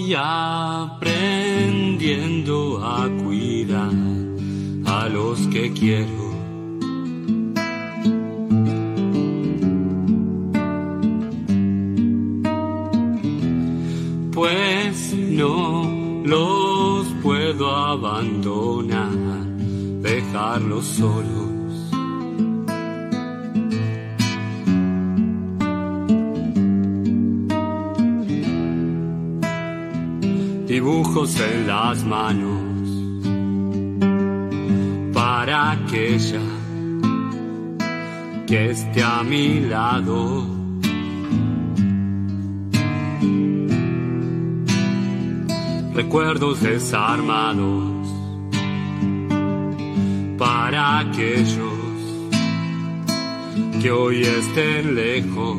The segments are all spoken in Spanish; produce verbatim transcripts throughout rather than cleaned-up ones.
Voy aprendiendo a cuidar a los que quiero. Pues no los puedo abandonar, dejarlos solos. Dibujos en las manos para aquella que esté a mi lado. Recuerdos desarmados para aquellos que hoy estén lejos.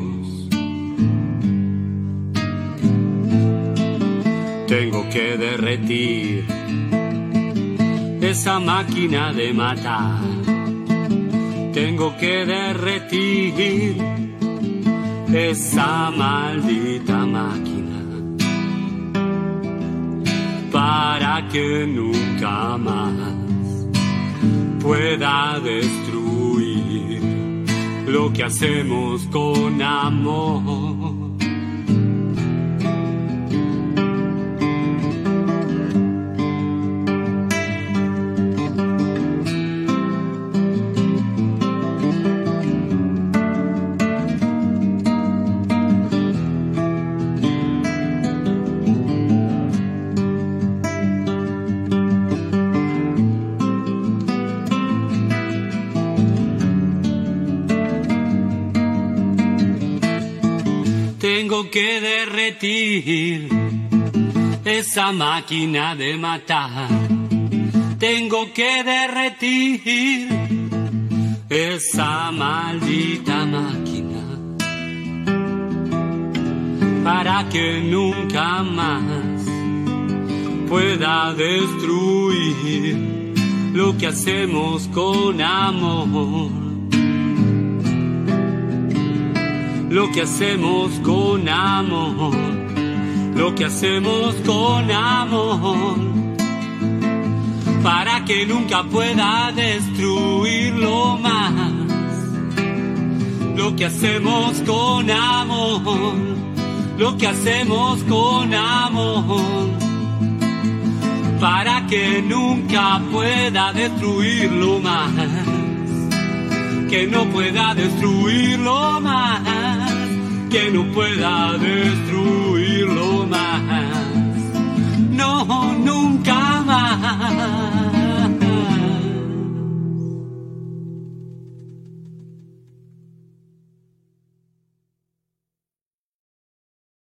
Tengo que derretir esa máquina de matar. Tengo que derretir esa maldita máquina para que nunca más pueda destruir lo que hacemos con amor. Tengo que derretir esa máquina de matar. Tengo que derretir esa maldita máquina para que nunca más pueda destruir lo que hacemos con amor. Lo que hacemos con amor, lo que hacemos con amor, para que nunca pueda destruirlo más. Lo que hacemos con amor, lo que hacemos con amor, para que nunca pueda destruirlo más. Que no pueda destruirlo más, que no pueda destruirlo